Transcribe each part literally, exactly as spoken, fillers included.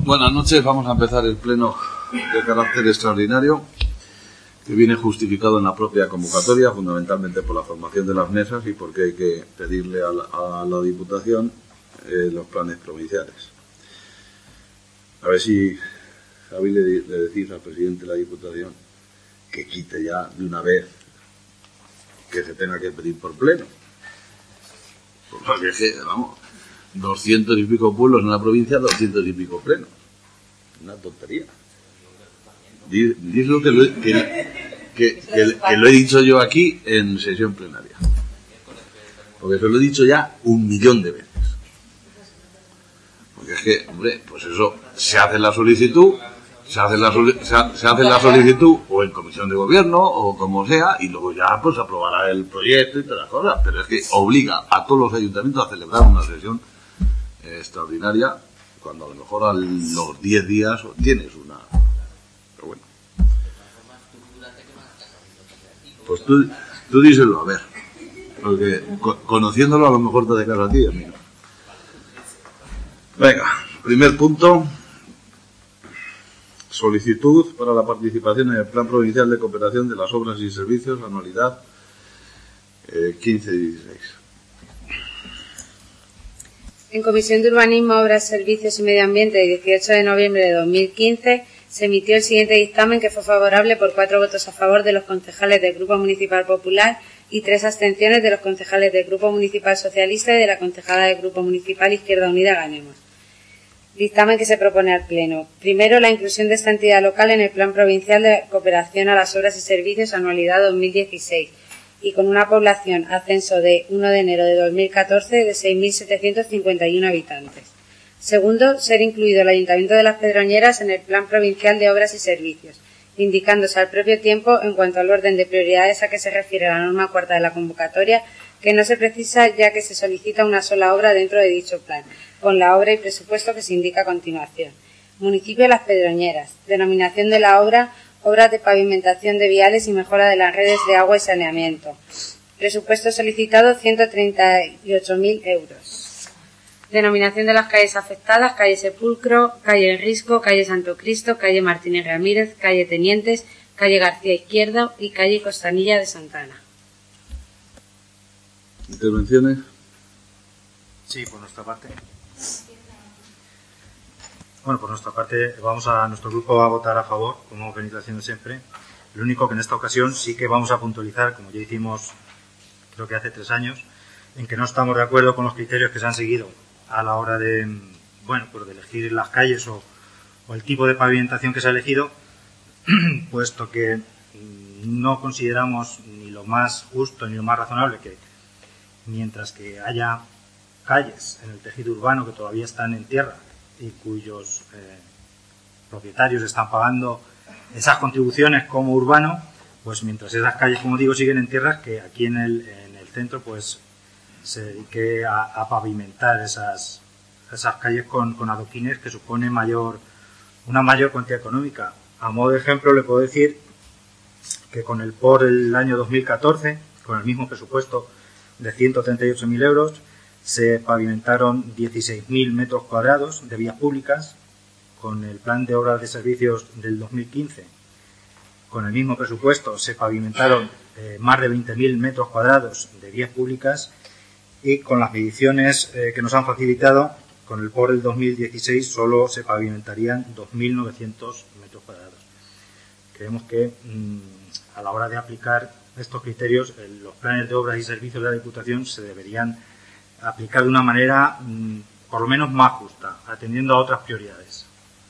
Buenas noches. Vamos a empezar el pleno de carácter extraordinario que viene justificado en la propia convocatoria, fundamentalmente por la formación de las mesas y porque hay que pedirle a la, a la Diputación eh, los planes provinciales. A ver si Javi le, le decís al presidente de la Diputación que quite ya de una vez que se tenga que pedir por pleno. Porque es que, vamos, doscientos y pico pueblos en la provincia, doscientos y pico plenos. Una tontería. Dice que lo, que, que, que, que lo he dicho yo aquí en sesión plenaria. Porque se lo he dicho ya un millón de veces. Porque es que, hombre, pues eso, se hace la solicitud, se hace la, se hace la solicitud o en comisión de gobierno o como sea, y luego ya pues aprobará el proyecto y todas las cosas. Pero es que obliga a todos los ayuntamientos a celebrar una sesión eh, extraordinaria, cuando a lo mejor a los diez días tienes una. Pero bueno. Pues tú, tú díselo, a ver. Porque co conociéndolo a lo mejor te hace caso a ti, amigo. Venga, primer punto. Solicitud para la participación en el Plan Provincial de Cooperación de las Obras y Servicios, anualidad eh, quince dieciséis. En Comisión de Urbanismo, Obras, Servicios y Medio Ambiente, de dieciocho de noviembre de dos mil quince, se emitió el siguiente dictamen, que fue favorable por cuatro votos a favor de los concejales del Grupo Municipal Popular y tres abstenciones de los concejales del Grupo Municipal Socialista y de la concejala del Grupo Municipal Izquierda Unida Ganemos. Dictamen que se propone al Pleno. Primero, la inclusión de esta entidad local en el Plan Provincial de Cooperación a las Obras y Servicios, anualidad dos mil dieciséis, y con una población ascenso de primero de enero de dos mil catorce de seis mil setecientos cincuenta y uno habitantes. Segundo, ser incluido el Ayuntamiento de Las Pedroñeras en el Plan Provincial de Obras y Servicios, indicándose al propio tiempo, en cuanto al orden de prioridades a que se refiere la norma cuarta de la convocatoria, que no se precisa, ya que se solicita una sola obra dentro de dicho plan, con la obra y presupuesto que se indica a continuación. Municipio de Las Pedroñeras. Denominación de la obra: obras de pavimentación de viales y mejora de las redes de agua y saneamiento. Presupuesto solicitado ciento treinta y ocho mil euros. Denominación de las calles afectadas: calle Sepulcro, calle El Risco, calle Santo Cristo, calle Martínez Ramírez, calle Tenientes, calle García Izquierdo y calle Costanilla de Santana. ¿Intervenciones? Sí, por nuestra parte. Bueno, por nuestra parte vamos a nuestro grupo a votar a favor, como hemos venido haciendo siempre. Lo único que en esta ocasión sí que vamos a puntualizar, como ya hicimos creo que hace tres años, en que no estamos de acuerdo con los criterios que se han seguido a la hora de, bueno, pues de elegir las calles o, o el tipo de pavimentación que se ha elegido, puesto que no consideramos ni lo más justo ni lo más razonable que, mientras que haya calles en el tejido urbano que todavía están en tierra y cuyos eh, propietarios están pagando esas contribuciones como urbano, pues mientras esas calles, como digo, siguen en tierras, que aquí en el, en el centro pues se dedique a, a pavimentar esas, esas calles con, con adoquines, que supone mayor, una mayor cuantía económica. A modo de ejemplo le puedo decir que con el por el año dos mil catorce, con el mismo presupuesto de ciento treinta y ocho mil euros, se pavimentaron dieciséis mil metros cuadrados de vías públicas. Con el plan de obras de servicios del dos mil quince, con el mismo presupuesto, se pavimentaron eh, más de veinte mil metros cuadrados de vías públicas, y con las mediciones eh, que nos han facilitado, con el por el dos mil dieciséis solo se pavimentarían dos mil novecientos metros cuadrados. Creemos que mmm, a la hora de aplicar estos criterios, eh, los planes de obras y servicios de la Diputación se deberían aplicar de una manera mmm, por lo menos más justa, atendiendo a otras prioridades.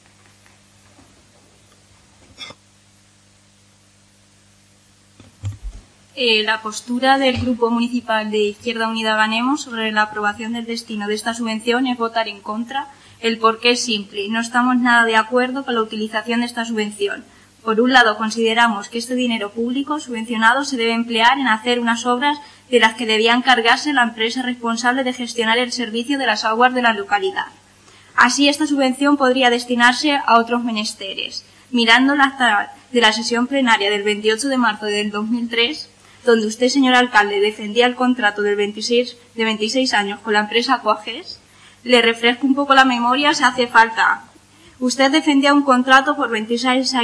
Eh, la postura del Grupo Municipal de Izquierda Unida Ganemos sobre la aprobación del destino de esta subvención es votar en contra. El porqué es simple: no estamos nada de acuerdo con la utilización de esta subvención. Por un lado, consideramos que este dinero público subvencionado se debe emplear en hacer unas obras de las que debía encargarse la empresa responsable de gestionar el servicio de las aguas de la localidad. Así, esta subvención podría destinarse a otros menesteres. Mirando la acta de la sesión plenaria del veintiocho de marzo del dos mil tres, donde usted, señor alcalde, defendía el contrato del veintiséis, de veintiséis años con la empresa Coages, le refresco un poco la memoria si hace falta. usted defendía un contrato por veintiséis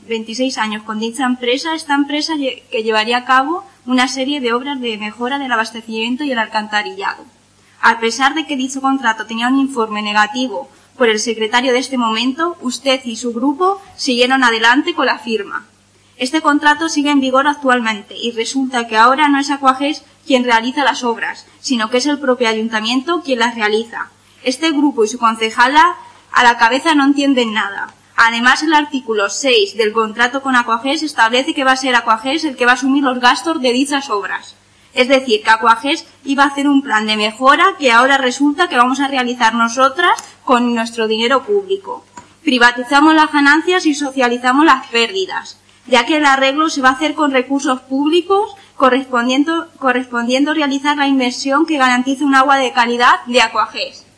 años con dicha empresa, esta empresa que llevaría a cabo una serie de obras de mejora del abastecimiento y el alcantarillado. A pesar de que dicho contrato tenía un informe negativo por el secretario de este momento, usted y su grupo siguieron adelante con la firma. Este contrato sigue en vigor actualmente y resulta que ahora no es Aquagés quien realiza las obras, sino que es el propio ayuntamiento quien las realiza. Este grupo y su concejala a la cabeza no entienden nada. Además, el artículo seis del contrato con Aquagés establece que va a ser Aquagés el que va a asumir los gastos de dichas obras. Es decir, que Aquagés iba a hacer un plan de mejora que ahora resulta que vamos a realizar nosotras con nuestro dinero público. Privatizamos las ganancias y socializamos las pérdidas, ya que el arreglo se va a hacer con recursos públicos, correspondiendo, correspondiendo realizar la inversión que garantice un agua de calidad de Aquagés.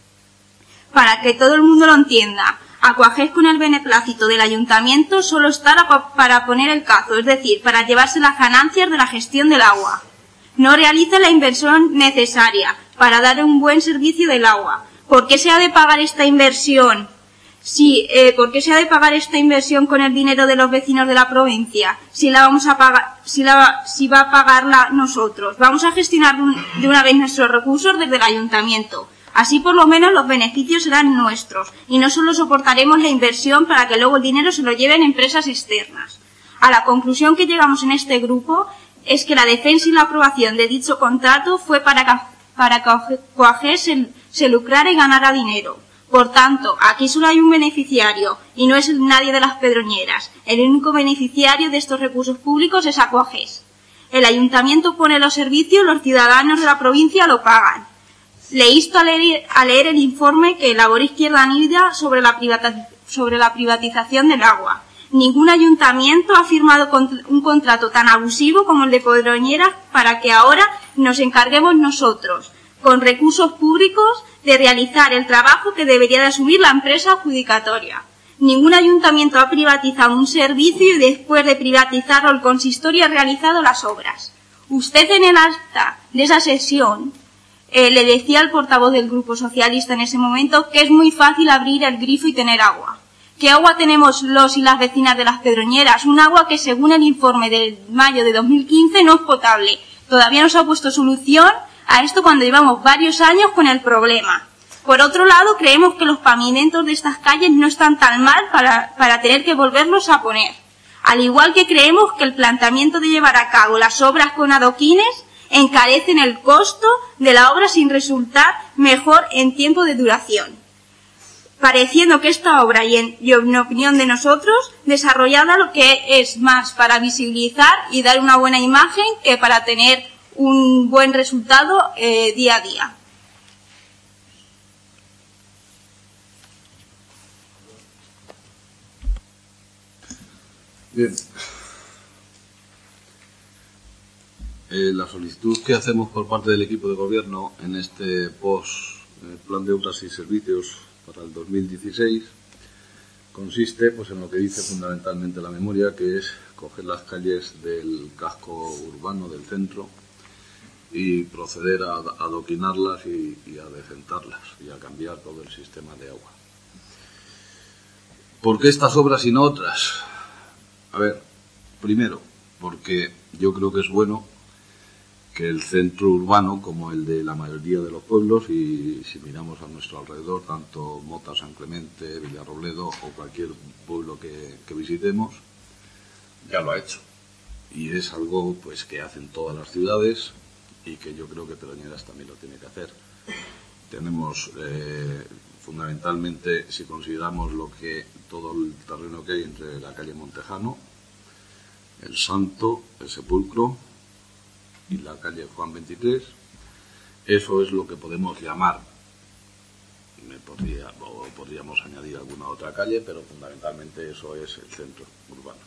Para que todo el mundo lo entienda, Aquagés, con el beneplácito del ayuntamiento, solo está para poner el cazo, es decir, para llevarse las ganancias de la gestión del agua. No realiza la inversión necesaria para dar un buen servicio del agua. ¿Por qué se ha de pagar esta inversión? Sí, eh, ¿por qué se ha de pagar esta inversión con el dinero de los vecinos de la provincia? Si la vamos a pagar, si la, si va a pagarla nosotros. Vamos a gestionar de una vez nuestros recursos desde el ayuntamiento. Así por lo menos los beneficios serán nuestros y no solo soportaremos la inversión para que luego el dinero se lo lleven empresas externas. A la conclusión que llegamos en este grupo es que la defensa y la aprobación de dicho contrato fue para que, para que Aquagés se, se lucrara y ganara dinero. Por tanto, aquí solo hay un beneficiario y no es nadie de las Pedroñeras. El único beneficiario de estos recursos públicos es Aquagés. El ayuntamiento pone los servicios, los ciudadanos de la provincia lo pagan. Le insto a leer, a leer el informe que elaboró Izquierda Unida sobre la, sobre la privatización del agua. Ningún ayuntamiento ha firmado un contrato tan abusivo como el de Pedroñeras para que ahora nos encarguemos nosotros, con recursos públicos, de realizar el trabajo que debería de asumir la empresa adjudicatoria. Ningún ayuntamiento ha privatizado un servicio y después de privatizarlo el consistorio ha realizado las obras. Usted en el acta de esa sesión eh, le decía al portavoz del Grupo Socialista en ese momento que es muy fácil abrir el grifo y tener agua. ¿Qué agua tenemos los y las vecinas de las Pedroñeras? Un agua que según el informe de mayo de dos mil quince no es potable. Todavía no se ha puesto solución a esto cuando llevamos varios años con el problema. Por otro lado, creemos que los pavimentos de estas calles no están tan mal para, para tener que volverlos a poner. Al igual que creemos que el planteamiento de llevar a cabo las obras con adoquines encarecen el costo de la obra sin resultar mejor en tiempo de duración. Pareciendo que esta obra, y en, y en opinión de nosotros, desarrollada lo que es más para visibilizar y dar una buena imagen que para tener un buen resultado eh, día a día. Bien. Eh, la solicitud que hacemos por parte del equipo de gobierno en este post eh, plan de obras y servicios para el dos mil dieciséis consiste pues en lo que dice fundamentalmente la memoria, que es coger las calles del casco urbano del centro y proceder a adoquinarlas y, y a decentarlas y a cambiar todo el sistema de agua. ¿Por qué estas obras y no otras? A ver, primero, porque yo creo que es bueno que el centro urbano, como el de la mayoría de los pueblos, y si miramos a nuestro alrededor, tanto Mota, San Clemente, Villarrobledo o cualquier pueblo que, que visitemos, ya lo ha hecho. Y es algo pues que hacen todas las ciudades y que yo creo que Pedroñeras también lo tiene que hacer. Tenemos, eh, fundamentalmente, si consideramos lo que todo el terreno que hay entre la calle Montejano, el Santo, el Sepulcro y la calle Juan veintitrés, eso es lo que podemos llamar, me podría, o podríamos añadir alguna otra calle, pero fundamentalmente eso es el centro urbano.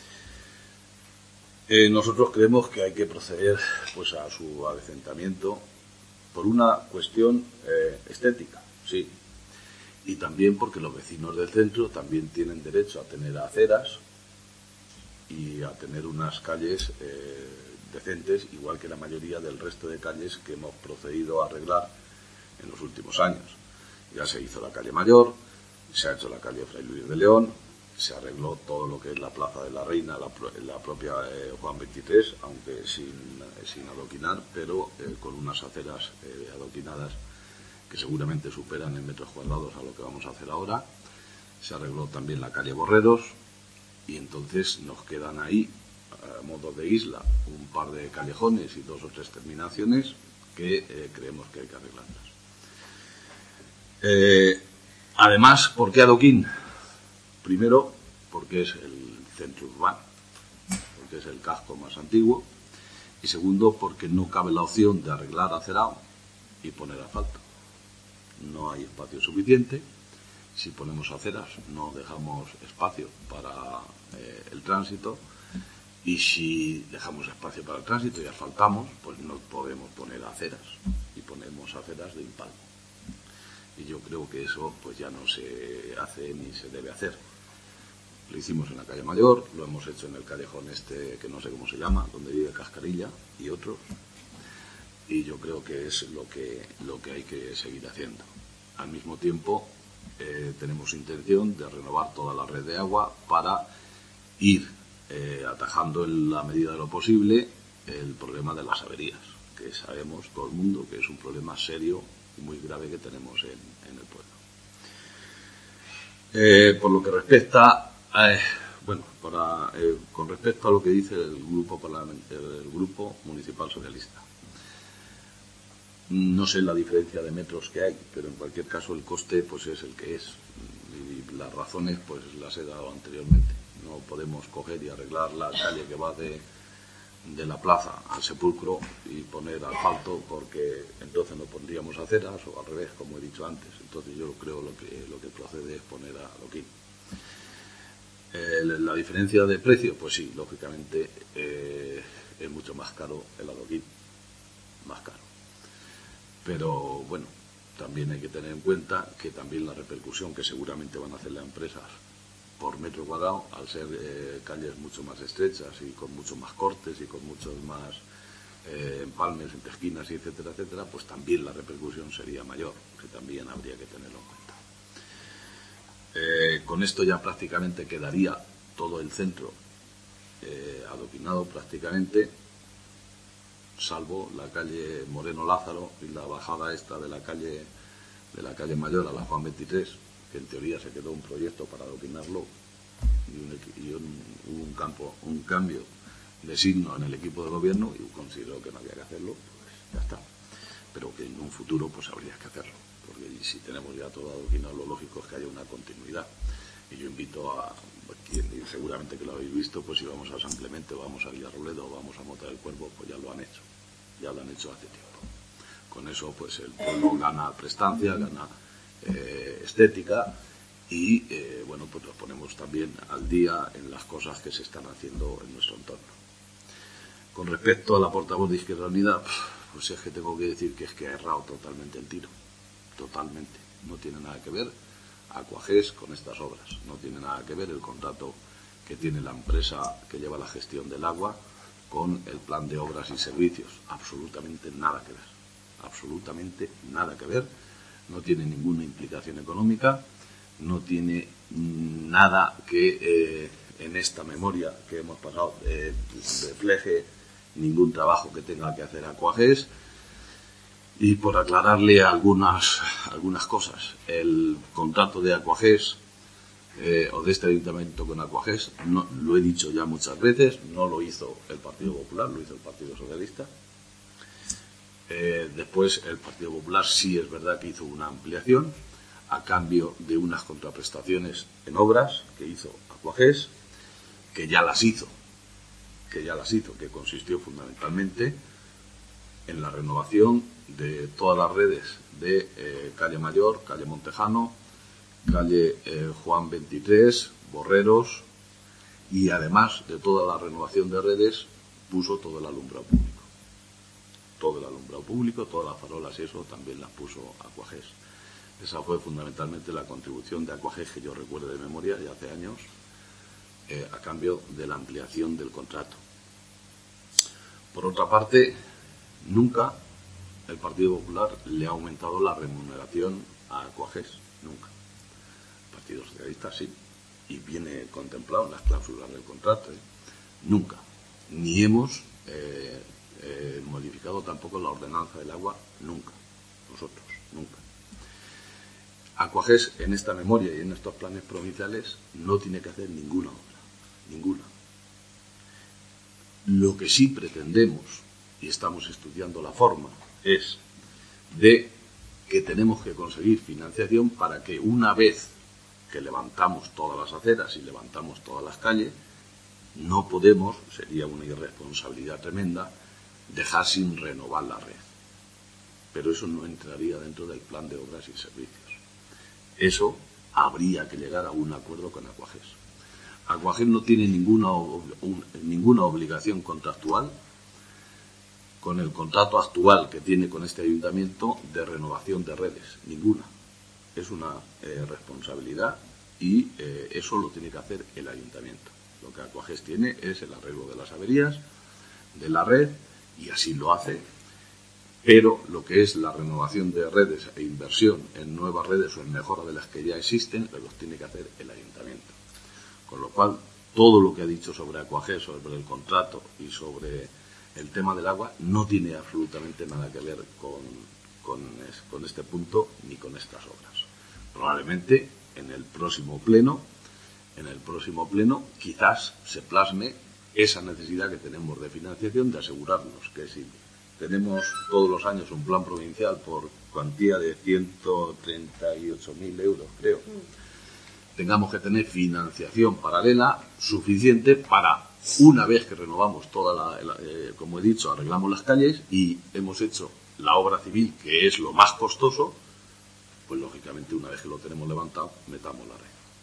Eh, nosotros creemos que hay que proceder pues a su adecentamiento por una cuestión eh, estética, sí, y también porque los vecinos del centro también tienen derecho a tener aceras y a tener unas calles eh, decentes, igual que la mayoría del resto de calles que hemos procedido a arreglar en los últimos años. Ya se hizo la calle Mayor, se ha hecho la calle Fray Luis de León, se arregló todo lo que es la Plaza de la Reina, la, la propia eh, Juan veintitrés, aunque sin, eh, sin adoquinar, pero eh, con unas aceras eh, adoquinadas que seguramente superan en metros cuadrados a lo que vamos a hacer ahora. Se arregló también la calle Borreros y entonces nos quedan ahí, a modo de isla, un par de callejones y dos o tres terminaciones que eh, creemos que hay que arreglarlas. Eh, además, ¿por qué adoquín? Primero, porque es el centro urbano, porque es el casco más antiguo, y segundo, porque no cabe la opción de arreglar acerado y poner asfalto. No hay espacio suficiente. Si ponemos aceras, no dejamos espacio para eh, el tránsito, y si dejamos espacio para el tránsito y asfaltamos, pues no podemos poner aceras, y ponemos aceras de impalmo. Y yo creo que eso pues ya no se hace ni se debe hacer. Lo hicimos en la calle Mayor, lo hemos hecho en el callejón este que no sé cómo se llama, donde vive Cascarilla y otros, y yo creo que es lo que, lo que hay que seguir haciendo. Al mismo tiempo eh, tenemos intención de renovar toda la red de agua para ir eh, atajando en la medida de lo posible el problema de las averías, que sabemos todo el mundo que es un problema serio y muy grave que tenemos en, en el pueblo. Eh, por lo que respecta Eh, bueno, para, eh, con respecto a lo que dice el grupo, el grupo municipal socialista, no sé la diferencia de metros que hay, pero en cualquier caso el coste pues es el que es, y las razones pues las he dado anteriormente. No podemos coger y arreglar la calle que va de, de la plaza al sepulcro y poner asfalto, porque entonces no pondríamos aceras, o al revés, como he dicho antes. Entonces yo creo lo que, lo que procede es poner adoquín. Eh, la diferencia de precio, pues sí, lógicamente eh, es mucho más caro el adoquín, más caro. Pero bueno, también hay que tener en cuenta que también la repercusión que seguramente van a hacer las empresas por metro cuadrado, al ser eh, calles mucho más estrechas y con muchos más cortes y con muchos más eh, empalmes entre esquinas y etcétera, etcétera, pues también la repercusión sería mayor, que también habría que tenerlo en cuenta. Eh, con esto ya prácticamente quedaría todo el centro eh, adoquinado prácticamente, salvo la calle Moreno Lázaro y la bajada esta de la calle de la calle Mayor a la Juan veintitrés, que en teoría se quedó un proyecto para adoquinarlo y un, y un, un campo un cambio de signo en el equipo de gobierno, y considero que no había que hacerlo, pues ya está, pero que en un futuro pues habría que hacerlo, porque si tenemos ya todo adoquinado, lo lógico es que haya una continuidad. Y yo invito a quien, y seguramente que lo habéis visto, pues si vamos a San Clemente, vamos a Villarrobledo o vamos a Mota del Cuervo, pues ya lo han hecho, ya lo han hecho hace tiempo. Con eso pues el pueblo gana prestancia, gana eh, estética, y eh, bueno, pues nos ponemos también al día en las cosas que se están haciendo en nuestro entorno. Con respecto a la portavoz de Izquierda Unida, pues es que tengo que decir que es que ha errado totalmente el tiro. Totalmente. No tiene nada que ver Aquagés con estas obras. No tiene nada que ver el contrato que tiene la empresa que lleva la gestión del agua con el plan de obras y servicios. Absolutamente nada que ver. Absolutamente nada que ver. No tiene ninguna implicación económica. No tiene nada que eh, en esta memoria que hemos pasado eh, refleje ningún trabajo que tenga que hacer Aquagés. Y por aclararle algunas, algunas cosas, el contrato de Aquagés eh, o de este ayuntamiento con Aquagés, no, lo he dicho ya muchas veces, no lo hizo el Partido Popular, lo hizo el Partido Socialista. Eh, después el Partido Popular sí es verdad que hizo una ampliación a cambio de unas contraprestaciones en obras que hizo Aquagés, que ya las hizo, que ya las hizo, que consistió fundamentalmente en la renovación de todas las redes de eh, calle Mayor, calle Montejano, calle eh, Juan veintitrés, Borreros, y además de toda la renovación de redes puso todo el alumbrado público. Todo el alumbrado público, todas las farolas y eso también las puso Aquagés. Esa fue fundamentalmente la contribución de Aquagés, que yo recuerdo de memoria ya hace años, eh, a cambio de la ampliación del contrato. Por otra parte, nunca el Partido Popular le ha aumentado la remuneración a Aquagés, nunca. El Partido Socialista sí, y viene contemplado en las cláusulas del contrato. ¿eh? Nunca, ni hemos eh, eh, modificado tampoco la ordenanza del agua, nunca, nosotros, nunca. Aquagés en esta memoria y en estos planes provinciales no tiene que hacer ninguna obra, ninguna. Lo que sí pretendemos, y estamos estudiando la forma, es de que tenemos que conseguir financiación para que una vez que levantamos todas las aceras y levantamos todas las calles, no podemos, sería una irresponsabilidad tremenda, dejar sin renovar la red. Pero eso no entraría dentro del plan de obras y servicios. Eso habría que llegar a un acuerdo con Aquagés. Aquagés no tiene ninguna, un, ninguna obligación contractual con el contrato actual que tiene con este ayuntamiento de renovación de redes, ninguna. Es una eh, responsabilidad y eh, eso lo tiene que hacer el ayuntamiento. Lo que Aquagés tiene es el arreglo de las averías de la red y así lo hace, pero lo que es la renovación de redes e inversión en nuevas redes o en mejora de las que ya existen, los tiene que hacer el ayuntamiento. Con lo cual, todo lo que ha dicho sobre Aquagés, sobre el contrato y sobre el tema del agua, no tiene absolutamente nada que ver con, con, con este punto ni con estas obras. Probablemente en el próximo pleno, en el próximo pleno, quizás se plasme esa necesidad que tenemos de financiación, de asegurarnos que si tenemos todos los años un plan provincial por cuantía de ciento treinta y ocho mil euros, creo, tengamos que tener financiación paralela suficiente para, una vez que renovamos toda la, la eh, como he dicho, arreglamos las calles y hemos hecho la obra civil, que es lo más costoso, pues lógicamente una vez que lo tenemos levantado, metamos la red.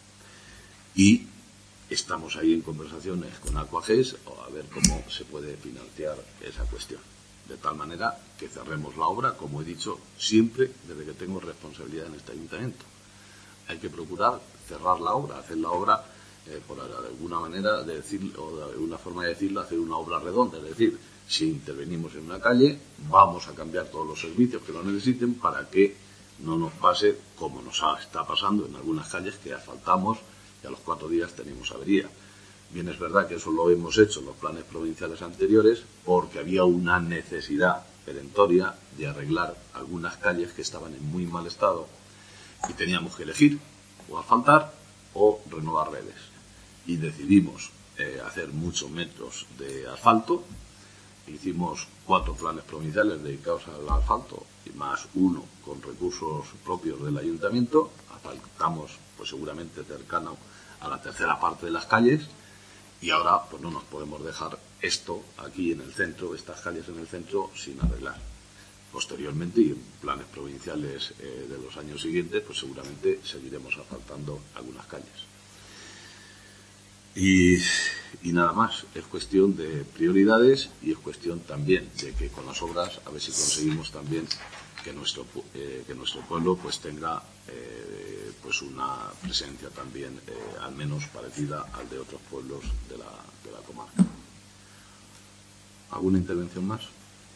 Y estamos ahí en conversaciones con Aquagés a ver cómo se puede financiar esa cuestión. De tal manera que cerremos la obra, como he dicho, siempre desde que tengo responsabilidad en este ayuntamiento. Hay que procurar cerrar la obra, hacer la obra, eh, por alguna manera de decir, o de alguna forma de decirlo, hacer una obra redonda. Es decir, si intervenimos en una calle, vamos a cambiar todos los servicios que lo necesiten para que no nos pase como nos está pasando en algunas calles que asfaltamos y a los cuatro días tenemos avería. Bien, es verdad que eso lo hemos hecho en los planes provinciales anteriores porque había una necesidad perentoria de arreglar algunas calles que estaban en muy mal estado y teníamos que elegir o asfaltar o renovar redes. Y decidimos eh, hacer muchos metros de asfalto. Hicimos cuatro planes provinciales dedicados al asfalto y más uno con recursos propios del ayuntamiento. Asfaltamos pues seguramente cercano a la tercera parte de las calles. Y ahora pues no nos podemos dejar esto aquí en el centro, estas calles en el centro, sin arreglar. Posteriormente, y en planes provinciales eh, de los años siguientes, pues seguramente seguiremos asfaltando algunas calles. Y, y nada más, es cuestión de prioridades y es cuestión también de que con las obras a ver si conseguimos también que nuestro, eh, que nuestro pueblo pues tenga eh, pues una presencia también eh, al menos parecida al de otros pueblos de la, de la comarca. ¿Alguna intervención más?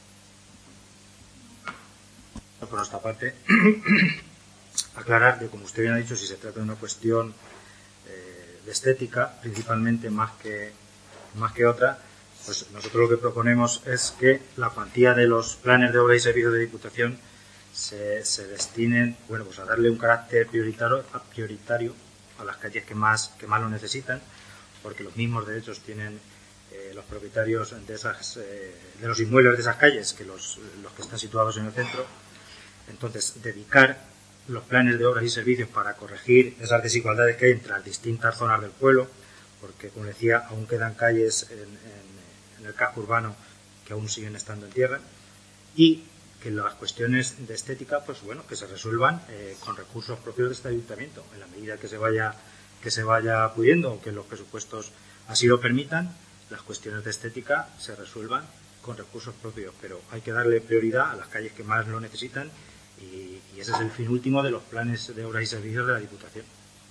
Por nuestra parte, aclarar que, como usted bien ha dicho, si se trata de una cuestión eh, de estética, principalmente más que, más que otra, pues nosotros lo que proponemos es que la cuantía de los planes de obra y servicios de Diputación se, se destinen, bueno, pues a darle un carácter prioritario, prioritario a las calles que más, que más lo necesitan, porque los mismos derechos tienen eh, los propietarios de, esas, eh, de los inmuebles de esas calles que los, los que están situados en el centro. Entonces, dedicar los planes de obras y servicios para corregir esas desigualdades que hay entre las distintas zonas del pueblo, porque, como decía, aún quedan calles en, en, en el casco urbano que aún siguen estando en tierra, y que las cuestiones de estética, pues bueno, que se resuelvan eh, con recursos propios de este ayuntamiento, en la medida que se vaya que se vaya pudiendo, o que los presupuestos así lo permitan, las cuestiones de estética se resuelvan con recursos propios, pero hay que darle prioridad a las calles que más lo necesitan. Y, y ese es el fin último de los planes de obras y servicios de la Diputación.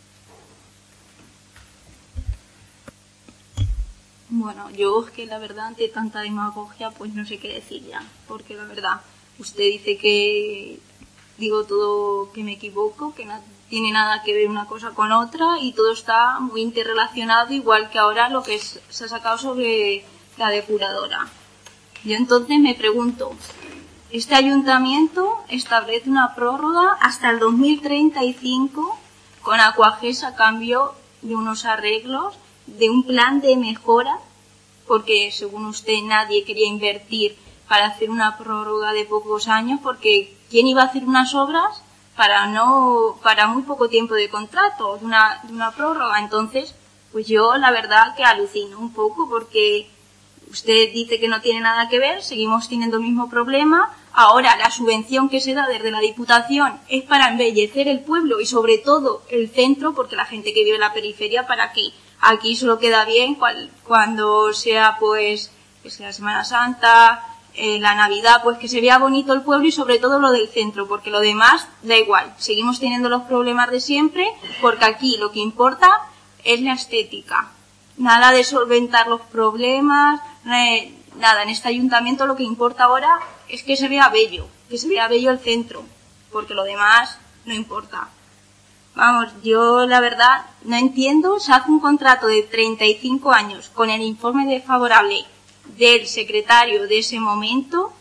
Bueno, yo es que la verdad, ante tanta demagogia, pues no sé qué decir ya. Porque la verdad, usted dice que digo todo, que me equivoco, que, na, tiene nada que ver una cosa con otra y todo está muy interrelacionado, igual que ahora lo que es, se ha sacado sobre la depuradora. Yo entonces me pregunto, este ayuntamiento establece una prórroga hasta el dos mil treinta y cinco con Aquages a cambio de unos arreglos, de un plan de mejora, porque según usted nadie quería invertir para hacer una prórroga de pocos años, porque ¿quién iba a hacer unas obras para no para muy poco tiempo de contrato, de una, de una prórroga? Entonces, pues yo la verdad que alucino un poco, porque usted dice que no tiene nada que ver, seguimos teniendo el mismo problema. Ahora la subvención que se da desde la Diputación es para embellecer el pueblo y sobre todo el centro, porque la gente que vive en la periferia, ¿para qué? Aquí solo queda bien cual, cuando sea pues que sea Semana Santa, eh, la Navidad, pues que se vea bonito el pueblo y sobre todo lo del centro, porque lo demás da igual. Seguimos teniendo los problemas de siempre, porque aquí lo que importa es la estética. Nada de solventar los problemas, nada. En este ayuntamiento lo que importa ahora es que se vea bello, que se vea bello el centro, porque lo demás no importa. Vamos, yo la verdad no entiendo, se hace un contrato de treinta y cinco años con el informe desfavorable del secretario de ese momento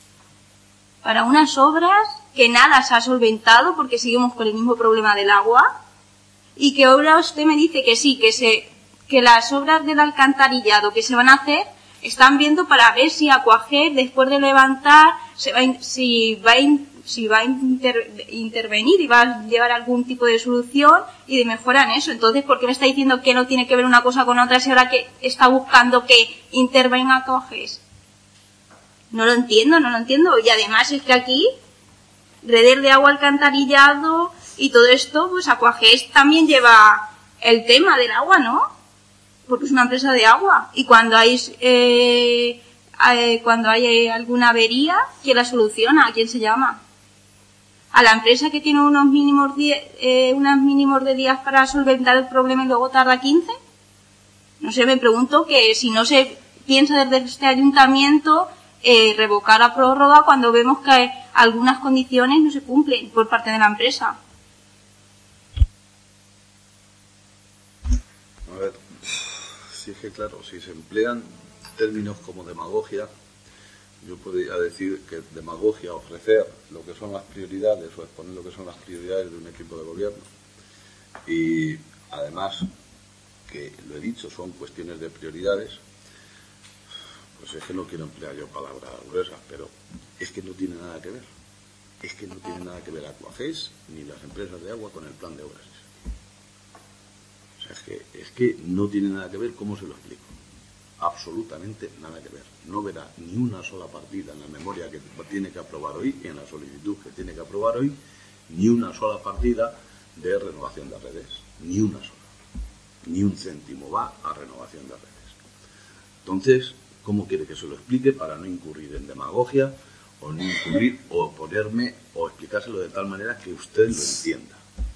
para unas obras que nada se ha solventado porque seguimos con el mismo problema del agua, y que ahora usted me dice que sí, que se que las obras del alcantarillado que se van a hacer están viendo para ver si Aquages, después de levantar, se va a, si va a, si va a inter, intervenir y va a llevar algún tipo de solución y de mejora en eso. Entonces, ¿por qué me está diciendo que no tiene que ver una cosa con otra si ahora que está buscando que intervenga Aquages? No lo entiendo, no lo entiendo. Y además es que aquí, redes de agua, alcantarillado y todo esto, pues Aquages también lleva el tema del agua, ¿no? Porque es una empresa de agua, y cuando hay eh, eh, cuando hay alguna avería, ¿quién la soluciona? ¿A quién se llama? ¿A la empresa que tiene unos mínimos, eh, unos mínimos de días para solventar el problema y luego tarda quince? No sé, me pregunto que si no se piensa desde este ayuntamiento eh, revocar la prórroga cuando vemos que algunas condiciones no se cumplen por parte de la empresa. A ver, si es que claro, si se emplean términos como demagogia, yo podría decir que demagogia, ofrecer lo que son las prioridades o exponer lo que son las prioridades de un equipo de gobierno, y además, que lo he dicho, son cuestiones de prioridades, pues es que no quiero emplear yo palabras gruesas, pero es que no tiene nada que ver. Es que no tiene nada que ver Aquages ni las empresas de agua con el plan de obras. O sea, es que, es que no tiene nada que ver. ¿Cómo se lo explico? Absolutamente nada que ver. No verá ni una sola partida en la memoria que tiene que aprobar hoy y en la solicitud que tiene que aprobar hoy, ni una sola partida de renovación de redes. Ni una sola. Ni un céntimo va a renovación de redes. Entonces, ¿cómo quiere que se lo explique para no incurrir en demagogia o no incurrir o ponerme o explicárselo de tal manera que usted lo entienda?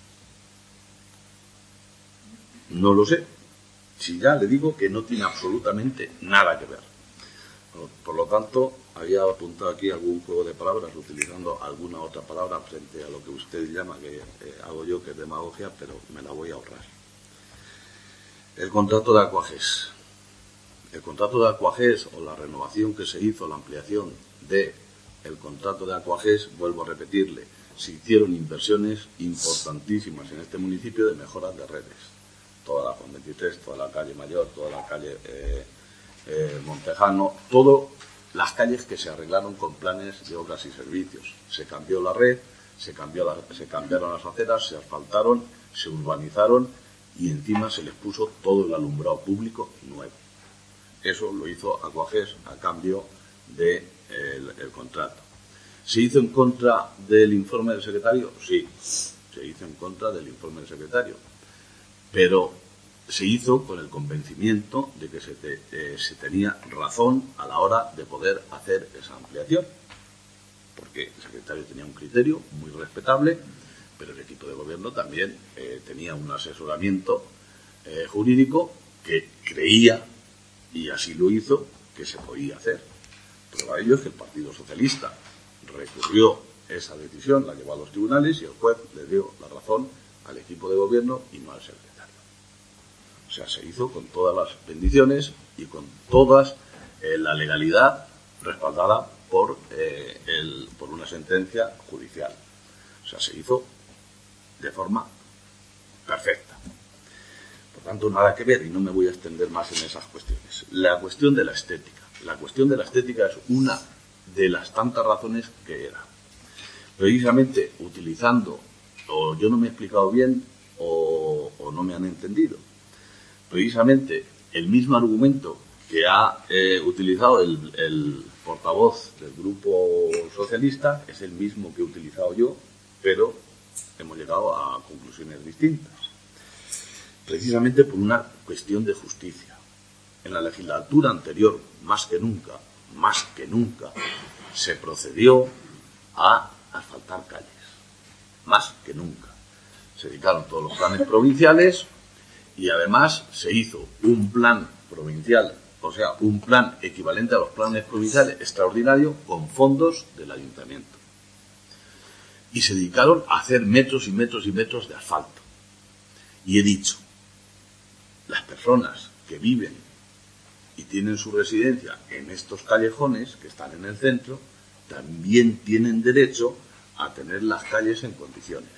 No lo sé. Si ya le digo que no tiene absolutamente nada que ver. Por lo tanto, había apuntado aquí algún juego de palabras utilizando alguna otra palabra frente a lo que usted llama, que eh, hago yo, que es demagogia, pero me la voy a ahorrar. El contrato de Aquages. El contrato de Aquages o la renovación que se hizo, la ampliación de el contrato de Aquages, vuelvo a repetirle, se hicieron inversiones importantísimas en este municipio de mejoras de redes. Toda la Juan veintitrés, toda la calle Mayor, toda la calle eh, eh, Montejano, todas las calles que se arreglaron con planes de obras y servicios. Se cambió la red, se, cambió la, se cambiaron las aceras, se asfaltaron, se urbanizaron y encima se les puso todo el alumbrado público nuevo. Eso lo hizo Aquages a cambio del de el contrato. ¿Se hizo en contra del informe del secretario? Sí, se hizo en contra del informe del secretario. Pero se hizo con el convencimiento de que se, te, eh, se tenía razón a la hora de poder hacer esa ampliación. Porque el secretario tenía un criterio muy respetable, pero el equipo de gobierno también eh, tenía un asesoramiento eh, jurídico que creía, y así lo hizo, que se podía hacer. Prueba de ello es que el Partido Socialista recurrió esa decisión, la llevó a los tribunales y el juez le dio la razón al equipo de gobierno y no al secretario. O sea, se hizo con todas las bendiciones y con todas eh, la legalidad respaldada por, eh, el, por una sentencia judicial. O sea, se hizo de forma perfecta. Por tanto, nada que ver y no me voy a extender más en esas cuestiones. La cuestión de la estética. La cuestión de la estética es una de las tantas razones que era. Precisamente utilizando, o yo no me he explicado bien o, o no me han entendido, precisamente el mismo argumento que ha eh, utilizado el, el portavoz del Grupo Socialista es el mismo que he utilizado yo, pero hemos llegado a conclusiones distintas. Precisamente por una cuestión de justicia. En la legislatura anterior, más que nunca, más que nunca, se procedió a asfaltar calles. Más que nunca. Se dedicaron todos los planes provinciales y además se hizo un plan provincial, o sea, un plan equivalente a los planes provinciales extraordinario con fondos del ayuntamiento. Y se dedicaron a hacer metros y metros y metros de asfalto. Y he dicho, las personas que viven y tienen su residencia en estos callejones que están en el centro, también tienen derecho a tener las calles en condiciones.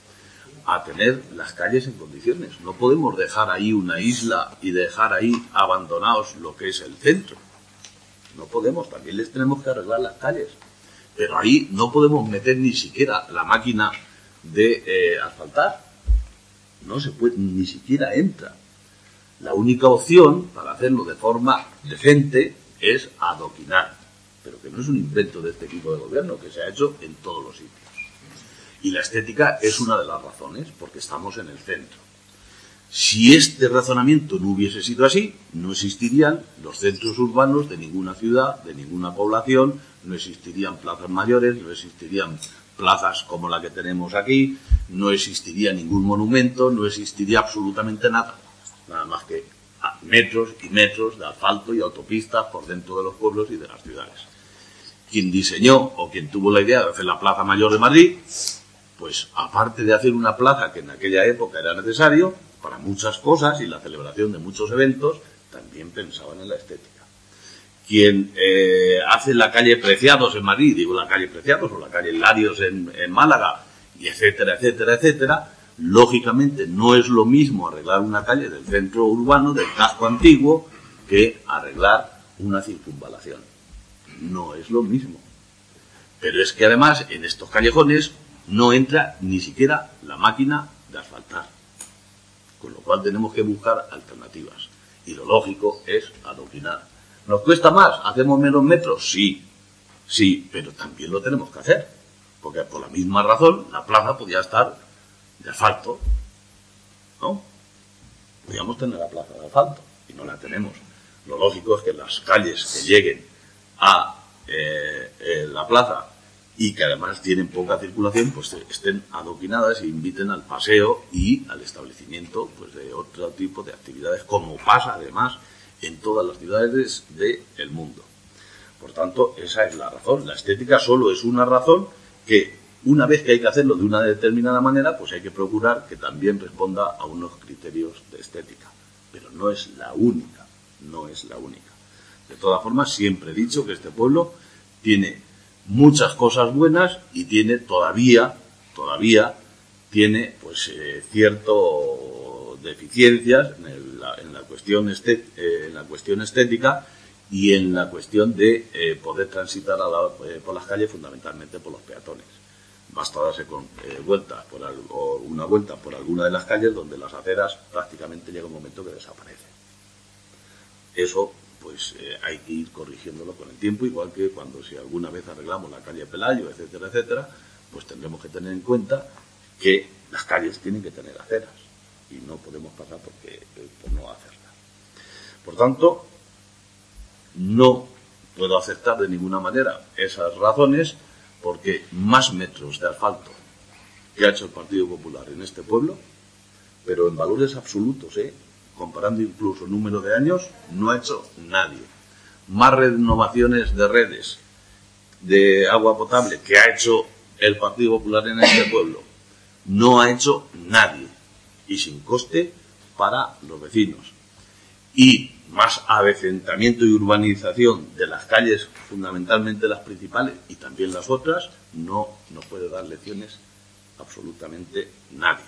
A tener las calles en condiciones. No podemos dejar ahí una isla y dejar ahí abandonados lo que es el centro. No podemos, también les tenemos que arreglar las calles. Pero ahí no podemos meter ni siquiera la máquina de eh, asfaltar. No se puede, ni siquiera entra. La única opción para hacerlo de forma decente es adoquinar. Pero que no es un invento de este equipo de gobierno, que se ha hecho en todos los sitios. Y la estética es una de las razones, porque estamos en el centro. Si este razonamiento no hubiese sido así, no existirían los centros urbanos de ninguna ciudad, de ninguna población, no existirían plazas mayores, no existirían plazas como la que tenemos aquí, no existiría ningún monumento, no existiría absolutamente nada. Nada más que metros y metros de asfalto y autopistas por dentro de los pueblos y de las ciudades. Quien diseñó o quien tuvo la idea de hacer la Plaza Mayor de Madrid, pues aparte de hacer una plaza que en aquella época era necesario para muchas cosas y la celebración de muchos eventos, también pensaban en la estética. Quien eh, hace la calle Preciados en Madrid, digo la calle Preciados o la calle Larios en, en Málaga, y etcétera, etcétera, etcétera, lógicamente no es lo mismo arreglar una calle del centro urbano, del casco antiguo, que arreglar una circunvalación. No es lo mismo. Pero es que además en estos callejones no entra ni siquiera la máquina de asfaltar. Con lo cual tenemos que buscar alternativas. Y lo lógico es adoquinar. ¿Nos cuesta más? ¿Hacemos menos metros? Sí, sí, pero también lo tenemos que hacer. Porque por la misma razón la plaza podía estar de asfalto, ¿no? Podríamos tener la plaza de asfalto y no la tenemos. Lo lógico es que las calles que lleguen a eh, eh, la plaza y que además tienen poca circulación, pues estén adoquinadas e inviten al paseo y al establecimiento pues de otro tipo de actividades, como pasa además en todas las ciudades del mundo. Por tanto, esa es la razón. La estética solo es una razón que, una vez que hay que hacerlo de una determinada manera, pues hay que procurar que también responda a unos criterios de estética. Pero no es la única, no es la única. De todas formas, siempre he dicho que este pueblo tiene muchas cosas buenas y tiene todavía, todavía tiene pues eh, cierto deficiencias en, el, la, en, la cuestión estet, eh, en la cuestión estética y en la cuestión de eh, poder transitar a la, eh, por las calles, fundamentalmente por los peatones. Basta darse con eh, vueltas por al, o una vuelta por alguna de las calles donde las aceras prácticamente llega un momento que desaparecen. Eso pues eh, hay que ir corrigiéndolo con el tiempo, igual que cuando si alguna vez arreglamos la calle Pelayo, etcétera, etcétera, pues tendremos que tener en cuenta que las calles tienen que tener aceras y no podemos pasar porque, eh, por no hacerlas. Por tanto, no puedo aceptar de ninguna manera esas razones, porque más metros de asfalto que ha hecho el Partido Popular en este pueblo, pero en valores absolutos, ¿eh? comparando incluso número de años, no ha hecho nadie. Más renovaciones de redes de agua potable que ha hecho el Partido Popular en este pueblo, no ha hecho nadie y sin coste para los vecinos. Y más avecentamiento y urbanización de las calles, fundamentalmente las principales y también las otras, no nos puede dar lecciones absolutamente nadie.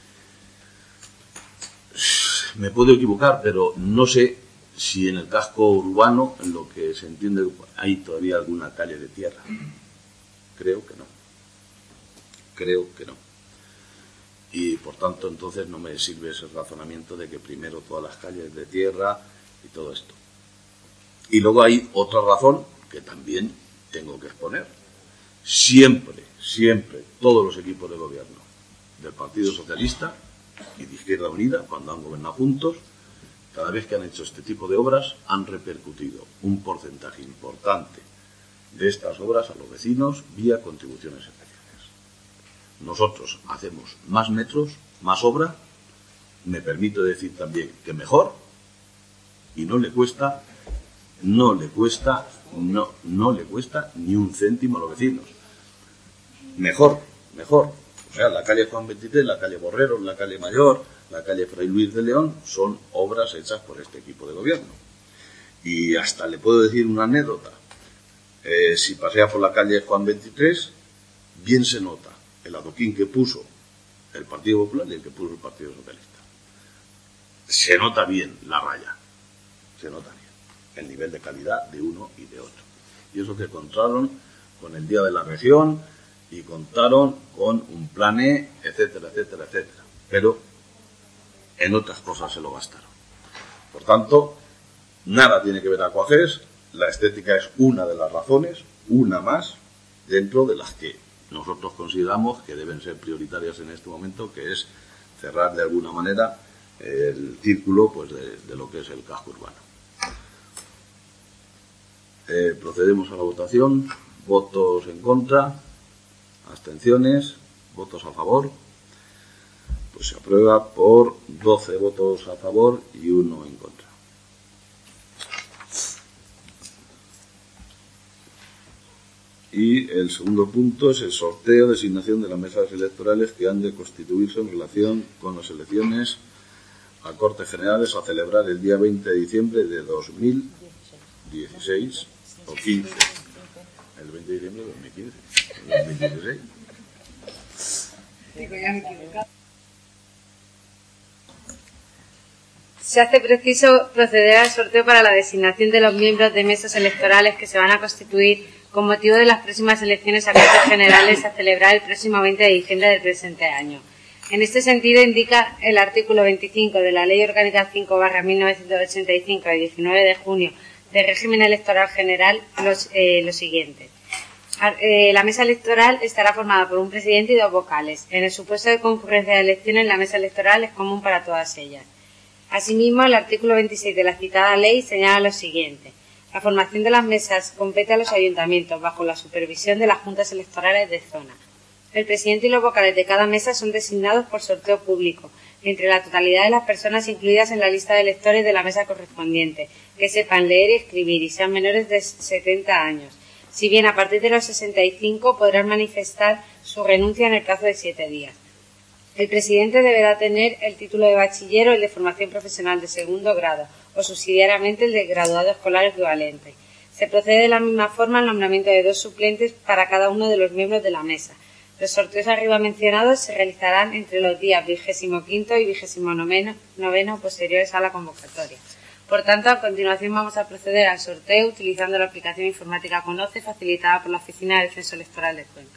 Me puedo equivocar, pero no sé si en el casco urbano, en lo que se entiende, hay todavía alguna calle de tierra. Creo que no. Creo que no. Y por tanto, entonces no me sirve ese razonamiento de que primero todas las calles de tierra y todo esto. Y luego hay otra razón que también tengo que exponer. Siempre, siempre, todos los equipos de gobierno del Partido Socialista y de Izquierda Unida, cuando han gobernado juntos, cada vez que han hecho este tipo de obras, han repercutido un porcentaje importante de estas obras a los vecinos vía contribuciones especiales. Nosotros hacemos más metros, más obra, me permito decir también que mejor, y no le cuesta, no le cuesta, no, no le cuesta ni un céntimo a los vecinos. Mejor, mejor. O sea, la calle Juan veintitrés, la calle Borreros, la calle Mayor, la calle Fray Luis de León, son obras hechas por este equipo de gobierno. Y hasta le puedo decir una anécdota. Eh, si pasea por la calle Juan veintitrés, bien se nota el adoquín que puso el Partido Popular y el que puso el Partido Socialista. Se nota bien la raya. Se nota bien el nivel de calidad de uno y de otro. Y eso que contaron con el Día de la Región y contaron con un plan E, etcétera, etcétera, etcétera. Pero en otras cosas se lo gastaron. Por tanto, nada tiene que ver a Aquagés. La estética es una de las razones, una más, dentro de las que nosotros consideramos que deben ser prioritarias en este momento, que es cerrar de alguna manera el círculo pues, de, de lo que es el casco urbano. Eh, procedemos a la votación. Votos en contra, abstenciones, votos a favor. Pues se aprueba por doce votos a favor y uno en contra. Y el segundo punto es el sorteo de designación de las mesas electorales que han de constituirse en relación con las elecciones a Cortes Generales a celebrar el día veinte de diciembre de dos mil dieciséis o quince. El veinte de diciembre de dos mil quince. dos mil dieciséis. Digo, ya me he equivocado. Se hace preciso proceder al sorteo para la designación de los miembros de mesas electorales que se van a constituir con motivo de las próximas elecciones a Cortes Generales a celebrar el próximo veinte de diciembre del presente año. En este sentido, indica el artículo veinticinco de la Ley Orgánica cinco barra mil novecientos ochenta y cinco de diecinueve de junio de régimen electoral general los, eh, lo siguiente. Eh, la mesa electoral estará formada por un presidente y dos vocales. En el supuesto de concurrencia de elecciones, la mesa electoral es común para todas ellas. Asimismo, el artículo veintiséis de la citada ley señala lo siguiente. La formación de las mesas compete a los ayuntamientos bajo la supervisión de las juntas electorales de zona. El presidente y los vocales de cada mesa son designados por sorteo público, entre la totalidad de las personas incluidas en la lista de electores de la mesa correspondiente, que sepan leer y escribir y sean menores de setenta años. Si bien a partir de los sesenta y cinco podrán manifestar su renuncia en el plazo de siete días. El presidente deberá tener el título de bachiller o el de formación profesional de segundo grado, o subsidiariamente el de graduado escolar equivalente. Se procede de la misma forma al nombramiento de dos suplentes para cada uno de los miembros de la mesa. Los sorteos arriba mencionados se realizarán entre los días vigésimo quinto y vigésimo noveno posteriores a la convocatoria. Por tanto, a continuación vamos a proceder al sorteo utilizando la aplicación informática Conoce facilitada por la Oficina del Censo Electoral de Cuenca.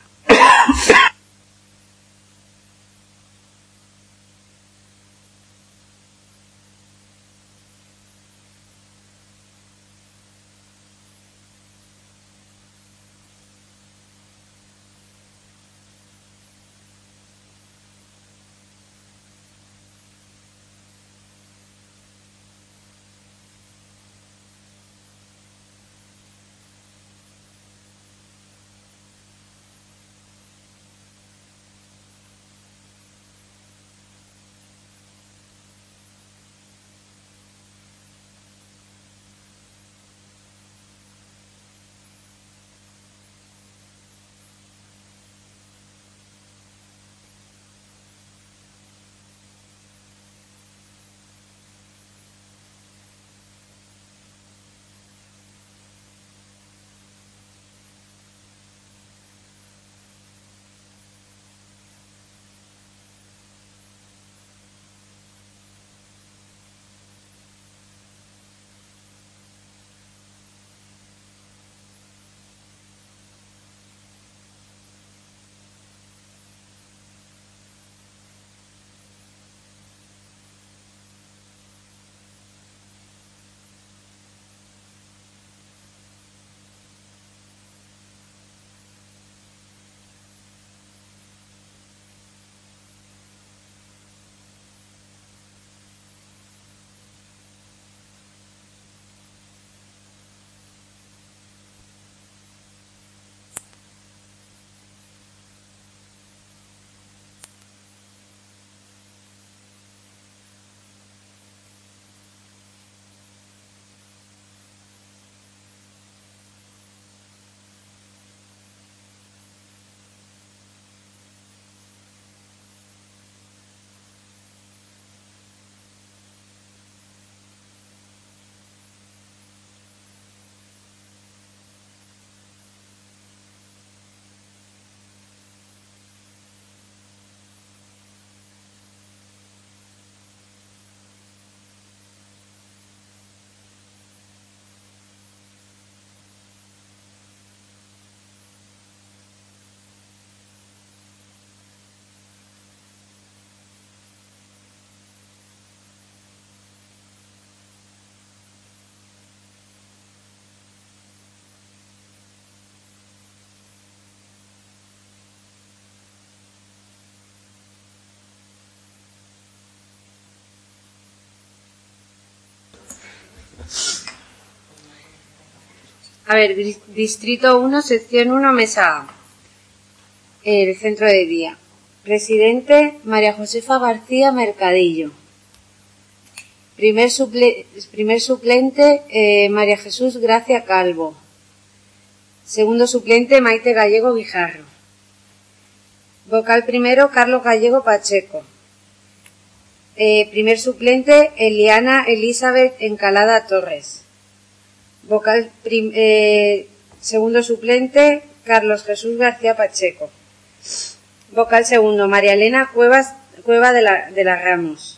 A ver, Distrito uno, Sección uno, Mesa A. El centro de día. Presidente, María Josefa García Mercadillo. Primer, suple, primer suplente, eh, María Jesús Gracia Calvo. Segundo suplente, Maite Gallego Guijarro. Vocal primero, Carlos Gallego Pacheco. Eh, primer suplente, Eliana Elizabeth Encalada Torres. Vocal prim, eh, segundo suplente, Carlos Jesús García Pacheco. Vocal segundo, María Elena Cuevas, Cueva de la, de la Ramos.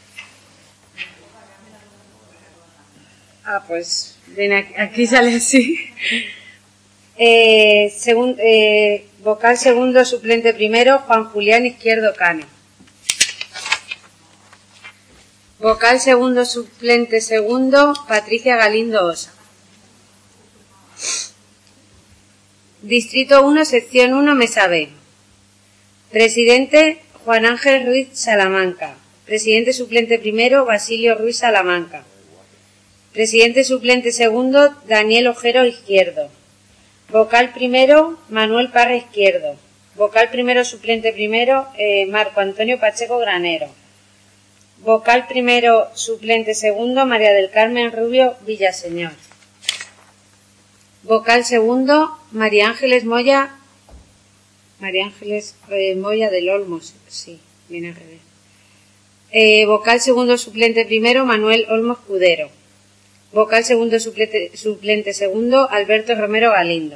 Ah, pues ven aquí, aquí sale así. Eh, segun, eh, vocal segundo, suplente primero, Juan Julián Izquierdo Cano. Vocal segundo, suplente segundo, Patricia Galindo Osa. Distrito uno, Sección uno, Mesa B. Presidente, Juan Ángel Ruiz Salamanca. Presidente suplente primero, Basilio Ruiz Salamanca. Presidente suplente segundo, Daniel Ojero Izquierdo. Vocal primero, Manuel Parra Izquierdo. Vocal primero suplente primero, eh, Marco Antonio Pacheco Granero. Vocal primero suplente segundo, María del Carmen Rubio Villaseñor. Vocal segundo, María Ángeles Moya, María Ángeles eh, Moya del Olmos, sí, viene al revés. Eh, vocal segundo suplente primero, Manuel Olmos Cudero. Vocal segundo suplente, suplente segundo, Alberto Romero Galindo.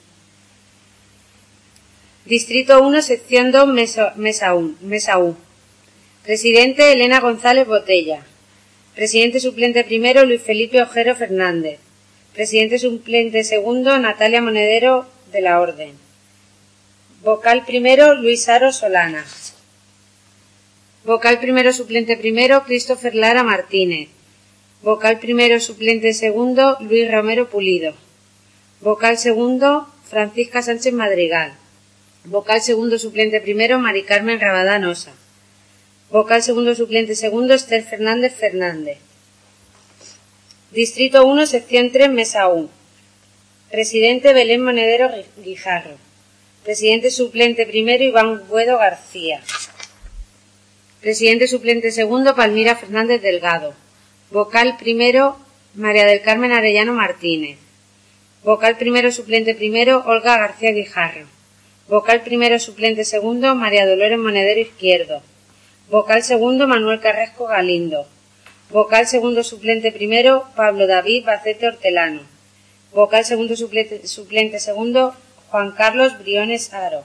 Distrito uno, Sección dos, Mesa, Mesa, U, Mesa U. Presidente, Elena González Botella. Presidente suplente primero, Luis Felipe Ojero Fernández. Presidente suplente segundo, Natalia Monedero de la Orden. Vocal primero, Luis Aro Solana. Vocal primero suplente primero, Christopher Lara Martínez. Vocal primero suplente segundo, Luis Romero Pulido. Vocal segundo, Francisca Sánchez Madrigal. Vocal segundo suplente primero, Mari Carmen Rabadán Osa. Vocal segundo suplente segundo, Esther Fernández Fernández. Distrito uno, Sección tres, Mesa U. Presidente, Belén Monedero Guijarro. Presidente suplente primero, Iván Buedo García. Presidente suplente segundo, Palmira Fernández Delgado. Vocal primero, María del Carmen Arellano Martínez. Vocal primero suplente primero, Olga García Guijarro. Vocal primero suplente segundo, María Dolores Monedero Izquierdo. Vocal segundo, Manuel Carrasco Galindo. Vocal segundo suplente primero, Pablo David Bacete Hortelano. Vocal segundo suplente, suplente segundo, Juan Carlos Briones Aro.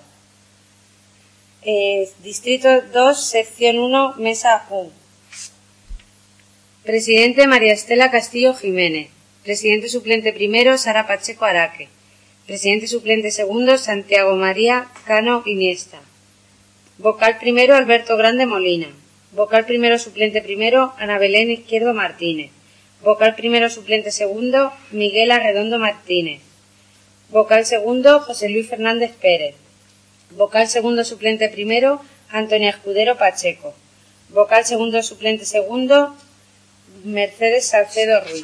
Eh, Distrito dos, Sección uno, Mesa U. Presidente, María Estela Castillo Jiménez. Presidente suplente primero, Sara Pacheco Araque. Presidente suplente segundo, Santiago María Cano Iniesta. Vocal primero, Alberto Grande Molina. Vocal primero suplente primero, Ana Belén Izquierdo Martínez. Vocal primero suplente segundo, Miguel Arredondo Martínez. Vocal segundo, José Luis Fernández Pérez. Vocal segundo suplente primero, Antonia Escudero Pacheco. Vocal segundo suplente segundo, Mercedes Salcedo Ruiz.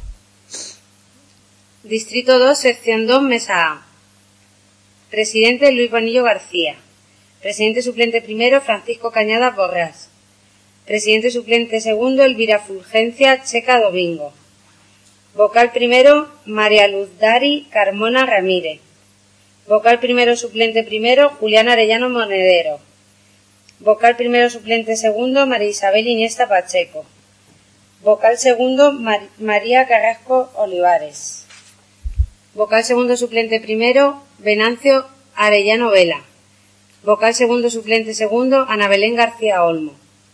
Distrito dos, Sección dos, Mesa A. Presidente, Luis Bonillo García. Presidente suplente primero, Francisco Cañadas Borrás. Presidente suplente segundo, Elvira Fulgencia Checa Domingo. Vocal primero, María Luz Dari Carmona Ramírez. Vocal primero suplente primero, Julián Arellano Monedero. Vocal primero suplente segundo, María Isabel Iniesta Pacheco. Vocal segundo, Mar María Carrasco Olivares. Vocal segundo suplente primero, Venancio Arellano Vela. Vocal segundo suplente segundo, Ana Belén García Olmo.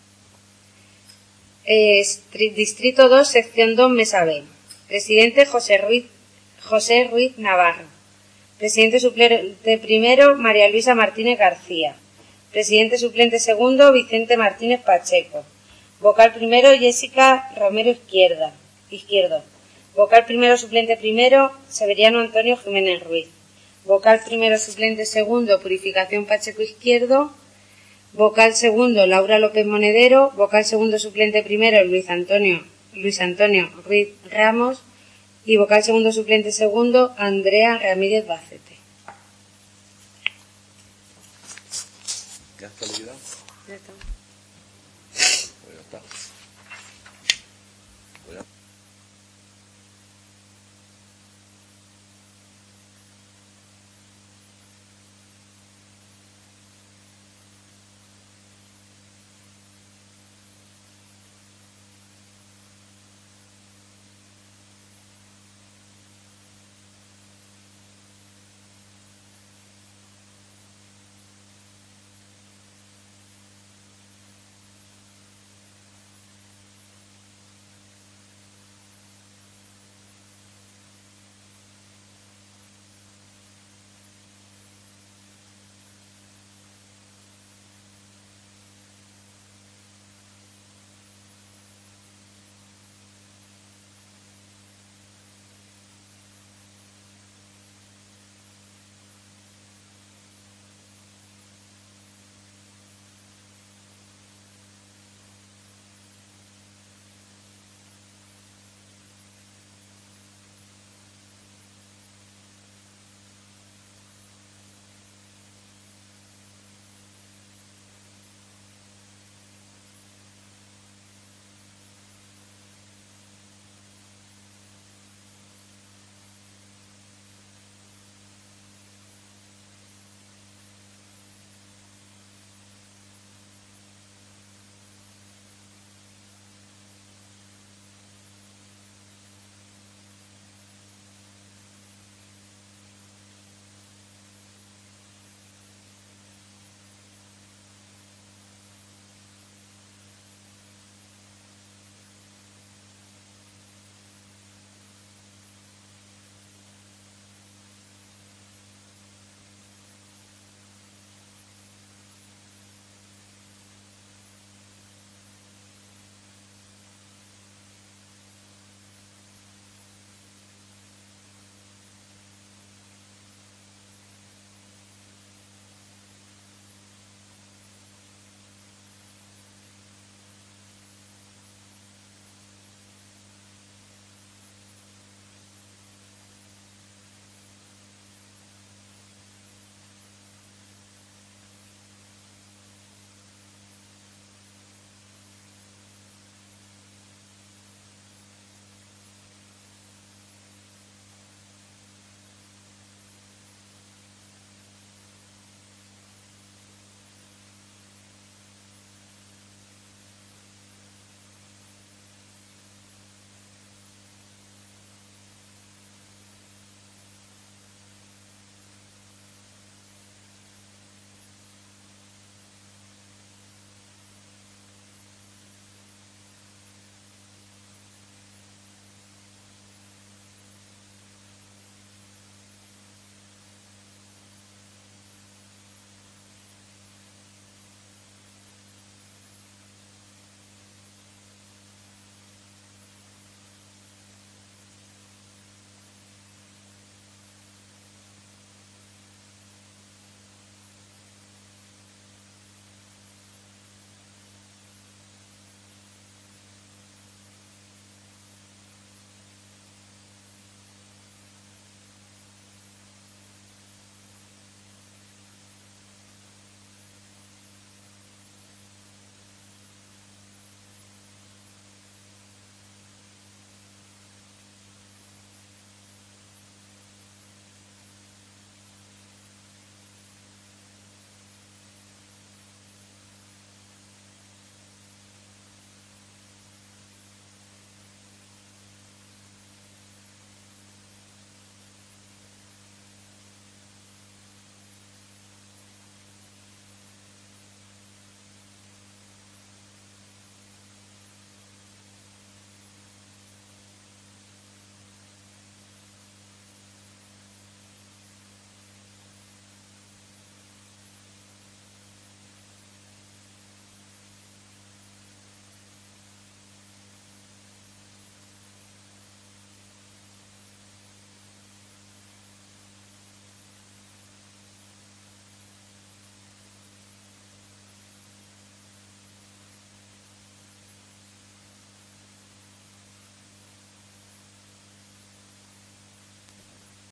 Eh, Distrito dos, Sección dos, Mesa B. Presidente, José Ruiz, José Ruiz Navarro. Presidente suplente primero, María Luisa Martínez García. Presidente suplente segundo, Vicente Martínez Pacheco. Vocal primero, Jessica Romero Izquierda, Izquierdo. Vocal primero suplente primero, Severiano Antonio Jiménez Ruiz. Vocal primero suplente segundo, Purificación Pacheco Izquierdo. Vocal segundo, Laura López Monedero. Vocal segundo suplente primero, Luis Antonio Luis Antonio Ruiz Ramos y vocal segundo suplente segundo Andrea Ramírez Bacete.